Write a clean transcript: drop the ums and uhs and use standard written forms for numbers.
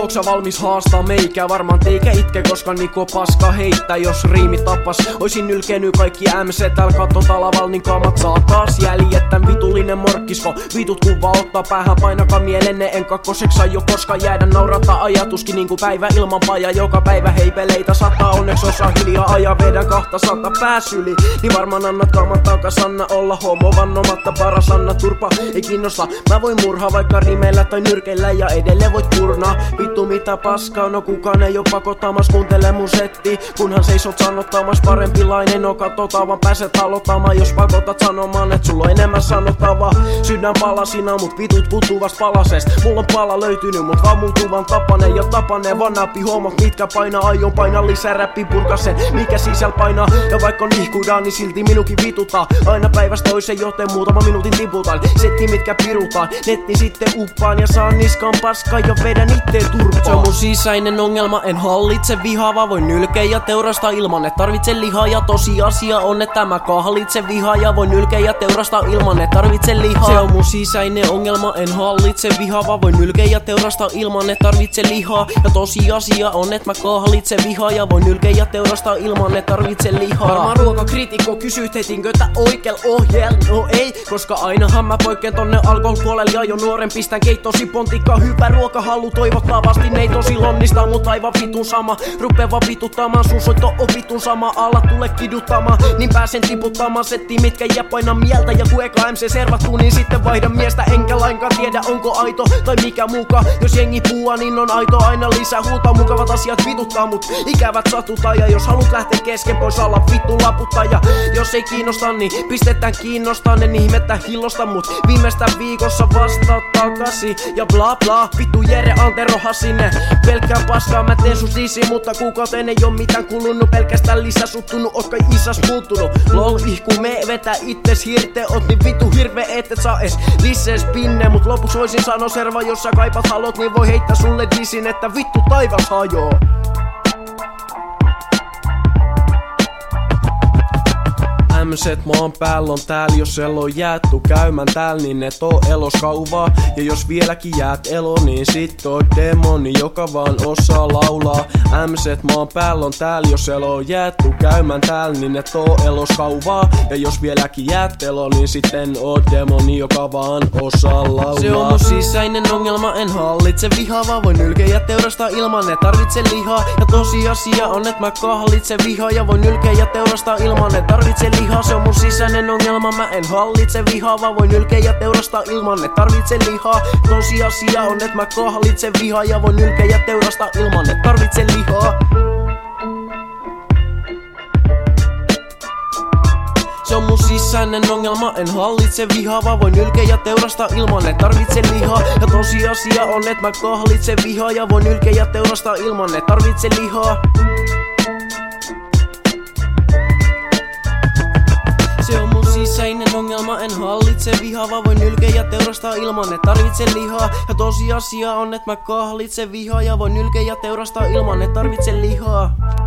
Ooksä valmis haastaa meikä? Varmaan teikä itke, koska Niko paska heittää. Jos riimi tapas, oisin nylkenyt kaikki MC. Täällä katsotaan laval, niin kaamat saa taas jäljettän. Vitullinen morkkisko, vitut kuva ottaa päähän. Painakaa mielenne, en kakkoseksi jo koska jäädä. Naurata ajatuskin niinku päivä ilman paja. Joka päivä heipeleitä sataa, onneksi osaa hiljaa ajaa. Vedän 200 pääs yli, niin varmaan annat kaamat takas. Anna olla homo vannomatta, paras anna turpa. Ei kiinnosta, mä voin murhaa vaikka rimeillä tai nyrkeillä ja edelleen voit kurnaa. Vittu mitä paskaa, no kukaan ei oo pakottamas. Kuuntele mun setti, kunhan seisot sanottamas. Parempilainen no katsotaan vaan pääset aloittamaan. Jos pakotat sanomaan, et sulla on enemmän sanottavaa. Sydän palasina, mut vitut puuttuu vast palasest. Mulla on pala löytynyt, mut vaan muuttuvan tapaneen. Ja tapaneen vaan näppi homot, mitkä painaa. Aion painaa lisää räppi, purka sen, mikä sisällä painaa. Ja vaikka nihkuidaan, niin silti minukin vituttaa. Aina päivästä toiseen, joten muutama minuutin tiputaan. Setti mitkä pirutaan, netti sitten uppaan. Ja saan niskaan paskaa ja vedän itteen turpaan. Se on mun sisäinen ongelma, en hallitse vihaa. Vaan voin nylkeä ja teurastaa ilman, et tarvitse lihaa. Ja tosiasia on, että mä kahlitse vihaa. Ja voin nylkeä ja teurastaa ilman, et tarvitse lihaa. Se on mun sisäinen ongelma, en hallitse vihaa. Vaan voin nylkeä ja teurastaa ilman, et tarvitse lihaa. Ja tosiasia on, että mä kahlitse vihaa. Ja voin nylkeä ja teurastaa ilman, et tarvitse lihaa. Varmaan ruokakriitikko kysyt hetinkö tää oikeel ohjel. No ei, koska ainahan mä poikkeen tonne alkoholpuolelle. Ja jo nuoren pistän keittosi pontikka. Hyvä ruokahalu toivottavasti ne ei tosi lonnistaa. Mut aivan vitun sama, rupee vaan vituttamaan. Sun soitto on vitun sama, alla tule kiduttamaan. Niin pääsen tiputtamaan setti mitkä jää paina mieltä. Ja kun eka MC servattuu niin sitten vaihdan miestä. Enkä lainkaan tiedä onko aito tai mikä muka. Jos jengi puhua niin on aito aina lisää huutaa. Mukavat asiat vituttaa mut ikävät satuta. Ja jos haluat lähteä kesken pois alla vittu laputta. Ja jos ei kiinnosta niin pistetään kiinnostaa. En ihmettä hillosta mut viimeistä viikossa vasta takasi. Ja bla bla, vittu Jere Antero Hassinen. Pelkkää paskaa mä teen sus disi, mutta kuukauteen ei oo mitään kulunut. Pelkästään lisää suttunut, oot kai isas muuttunut. Lol ihku me vetää itses hirte. Oot niin vittu hirve et saa es lisää spinne. Mut lopuks voisin sanoa serva, jos sä kaipat halot, niin voi heittää sulle disin, että vittu taivas hajoo. MC:t maan päällä on tääl, jos elo on jäättu käymään tääl, niin et oo elos kauvaa. Ja jos vieläkin jäät elo, niin sit oot demoni, joka vaan osaa laulaa. MC:t maan päällä on tääl, jos elo on jäättu käymään tääl, niin et oo elos kauvaa. Ja jos vieläkin jäät elo, niin sitten oot demoni, joka vaan osaa laulaa. Se on mun sisäinen ongelma, en hallitse vihaa. Vaan voin nylkeä ja teurastaa ilman, et tarvitse lihaa. Ja tosiasia on, et mä kahlitse vihaa. Ja voin nylkeä ja teurastaa ilman, et tarvitse lihaa. Se on mun sisäinen ongelma, mä en hallitse vihaa. Vaan voin nylkeä ja teurastaa ilman, et tarvitse lihaa. Tosiasia on, et mä kahlitse vihaa. Ja voin nylkeä ja teurastaa ilman, et tarvitse lihaa. Se on mun sisäinen ongelma, en hallitse vihaa. Vaan voin nylkeä ja teurastaa ilman, et tarvitse lihaa. Ja tosiasia on, et mä kahlitse vihaa. Ja voin nylkeä ja teurastaa ilman, et tarvitse lihaa. Se on mun sisäinen ongelma, en hallitse vihaa. Vaan voin nylkeä ja teurastaa ilman, et tarvitse lihaa. Ja tosiasia on, et mä kahlitse vihaa. Ja voin nylkeä ja teurastaa ilman, et tarvitse lihaa.